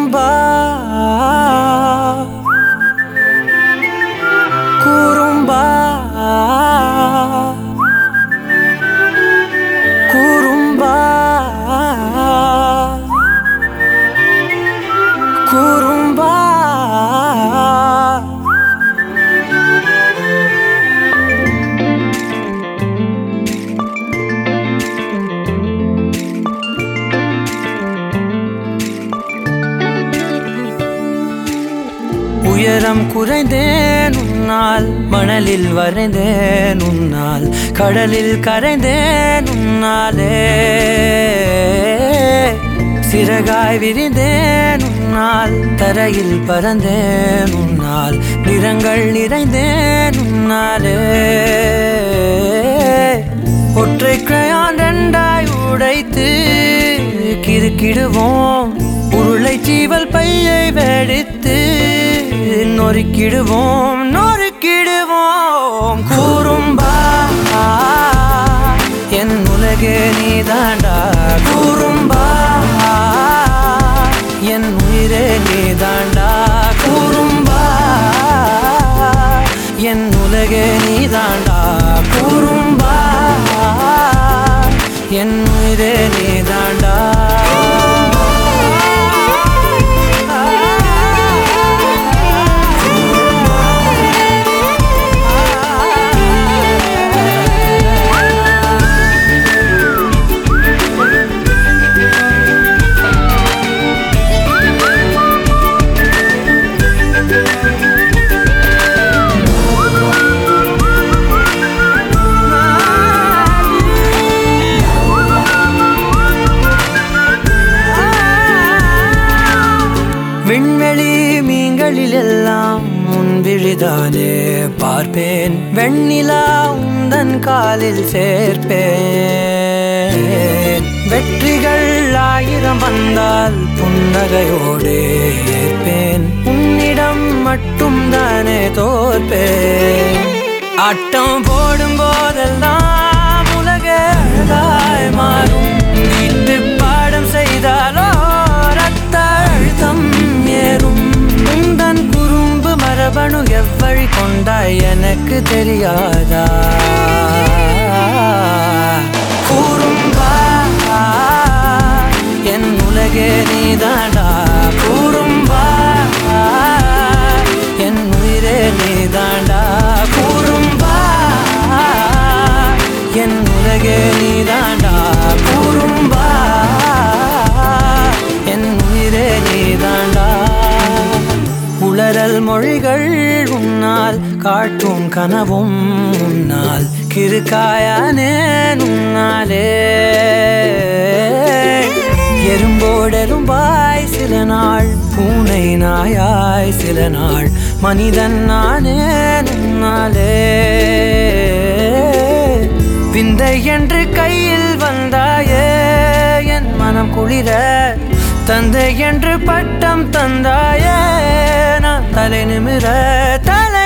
குறும்பா குறும்பா குறும்பா குறும்பா உயரம் குறைந்தேன் உன்னால், மணலில் வரைந்தேன் உன்னால், கடலில் கரைந்தேன் உன்னாலே, சிறகாய் விரிந்தேன் உன்னால், தரையில் பறந்தேன் உன்னால், நிறங்கள் நிறைந்தேன் உன்னாலே, ஒற்றை கிரையான் ரெண்டாய் உடைத்து கிறுக்கிடுவோம், உருளை சீவல் பையை வெடித்து நொறுக்கிடுவோம் நொறுக்கிடுவோம். குறும்பா என் உலகே நீதாண்டா, குறும்பா என் உயிரே நீதாண்டா, குறும்பா என் உலகே நீதாண்டா, குறும்பா என் உயிரே நீதாண்டா. விண்வெளி மீன்களில் எல்லாம் முன்விழிதானே பார்ப்பேன், வெண்ணிலா உந்தன் காலில் சேர்ப்பேன், வெற்றிகள் 1000 வந்தால் புன்னகையோடு ஏற்பேன், உன்னிடம் மட்டும் தானே தோற்பேன். ஆட்டம் போடும் போதெல்லாம் உலக அழகாய் மாறும், வீட்டு பாடம் செய்தாலோ ரத்த அழுத்தம் ஏறும், உந்தன் குறும்பு மரபணு எவ்வழி கொண்டாய் எனக்கு தெரியாதா. குறும்பா என் உலகே நீதாண்டா, குறும்பா என் உயிரே நீதாண்டா, குறும்பா என் உலகே நீதாண்டா, குறும்பா என் உயிரே நீதாண்டா. உளறல் மொழிகள் உன்னால், காட்டும் கனவும் உன்னால், கிறுக்காயானே உன்னாலே, எறும்போடெரும்பாய் சில நாள், பூனை நாயாய் சில நாள், மனிதன் நானே உன்னாலே, விந்தை என்று கையில் வந்தாயே என் மனம் குளிர, தந்தை என்று பட்டம் தந்தாயே நான் தலை நிமிர தலை